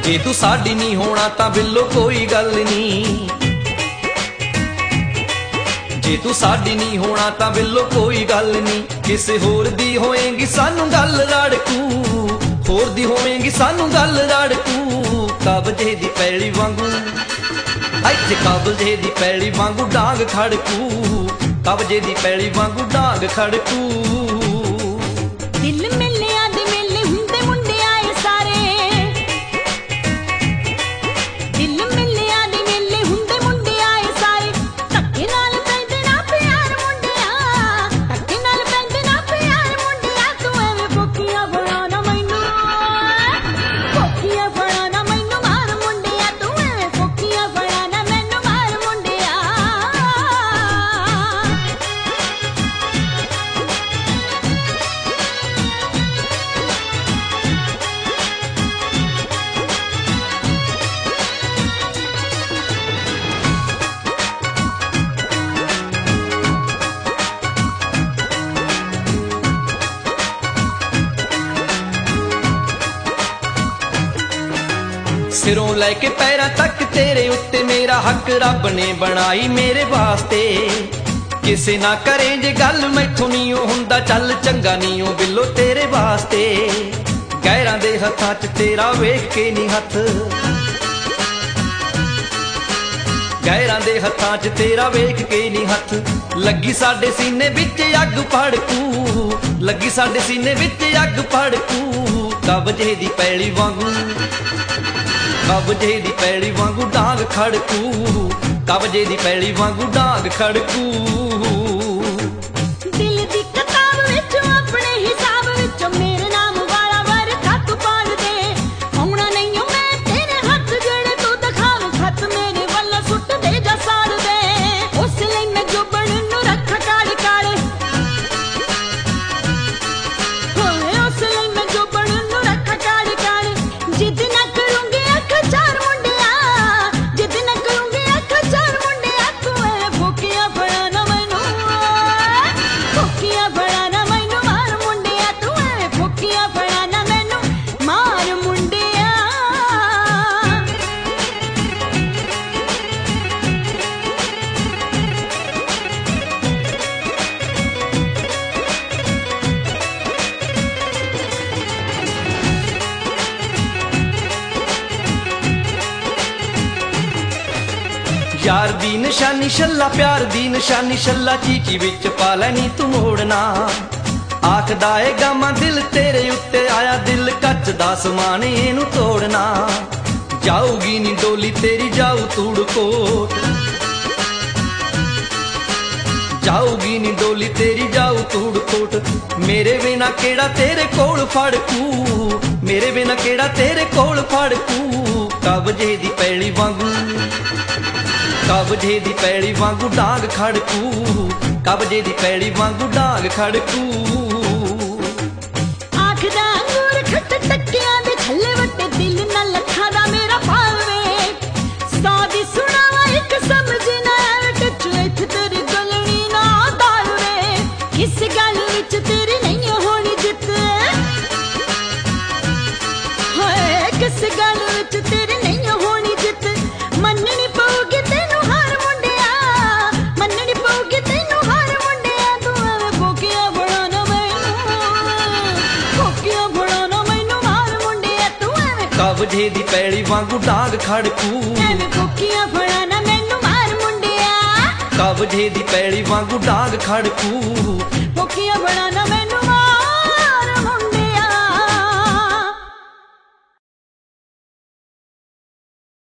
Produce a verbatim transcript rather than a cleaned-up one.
जे तू साडी नहीं होना तां बिल्लो कोई गल नहीं, जे तू साडी नहीं होना तां बिल्लो कोई गल नहीं। किसे होर दी होएगी सानू गल रड़कू, होर दी होएगी सानू गल रड़कू। कबजे दी पैली वांगू इत्थे कबजे दी पैली वांगू डांग खड़कू, कबजे दी पैली वांगू डांग खड़कू। दिल मिलिया दे मेले हुंदे मुंडे आए सारे, दिल मिलिया दे मेले हुंदे मुंडे आए सारे। धक्के नाल पैंदे ना प्यार मुंडिया, धक्के नाल पैंदे ना प्यार मुंडिया। तू एवें फोकिया बनाना मैनू, फोकिया बनाना मैनू मार मुंडिया। तू एवें फोकिया बनाना मैनू मार मुंडिया। सिरों लैके पैरां तक तेरे उत्ते मेरा हक रब ने बनाई मेरे वास्ते। किसे ना करे जे गल मैथों नी हुंदा चल चंगा नी ओ बिल्लो तेरे वास्ते। गैरां दे हत्थां च तेरा वेख के नी हत्थ, गैरां दे हत्थां च तेरा वेख के नी हत्थ। लगी साडे सीने विच अग भड़कू, लगी साडे सीने विच अग भड़कू। कबजे दी पैली वांगू, कबजे दी पैली वांगू डांग खड़कू, कबजे दी पैली वांगू डांग खड़कू। दिल दी किताब विचों अपने हिसाब विचों मेरे नाम वाला वर्खा तू पढ़ दे। आउणा नहीं ओ मैं तेरे हत्थ जेड़े तू दिखाव, खत मेरे वल्लों सुट दे जा साड़ दे। उस लई मैं जोबन नूं रख काले काले, होए उस लई मैं जोबन नूं रख काले काले। जिद ना करूंगी अख चार मुंडिया, जिद ना करूंगी अख चार मुंडिया। तू एवें फोकिया बनाना मैनू, फोकिया बनाना मैनू मार मुंडिया। तू एवें फोकिया बनाना मैनू मार मुंडिया। यार दी निशानी छल्ला, प्यार दी निशानी छल्ला। चीची विच पा लैनी तू मोड़ना, आखदा ए गामा दिल तेरे उत्ते आया। दिल कच दा समान इनू तोड़ना। जाऊगी नी डोली तेरी जाऊ तूड़ कोट, जाऊगी नी डोली तेरी जाऊ तूड़ कोट। मेरे बिना केड़ा तेरे कोल फड़कू, मेरे बिना केड़ा तेरे कोल फड़कू। कबजे दी पैली वांगू, कबजे दी पैली वांगू डांग खड़कू, कबजे दी पैली वांगू डांग खड़कू। आखदा अंगूर खट टक्कियां दे छल्ले वट्टे, दिल ना लखा दा मेरा पावे। सौ दी सुनावा इक समझ ना आवे, टच इत्थे तेरी गलनी ना दाल वे। किस गल विच तेरी नहीं होनी जित, हाय किस गल विच तेरी नहीं होनी जित। मननी पऊगी तैनू हार मुंडिया, मननी पऊगी तैनू हार मुंडिया। तू एवें फोकिया बनाना मैनू, फोकिया बनाना मैनू मार मुंडिया। तू एवें कबजे दी पैली वांगू डांग खड़कू, एवें फोकिया बनाना मैनू मार मुंडिया। कबजे दी पैली वांगू डांग खड़कू, फोकिया बनाना मैं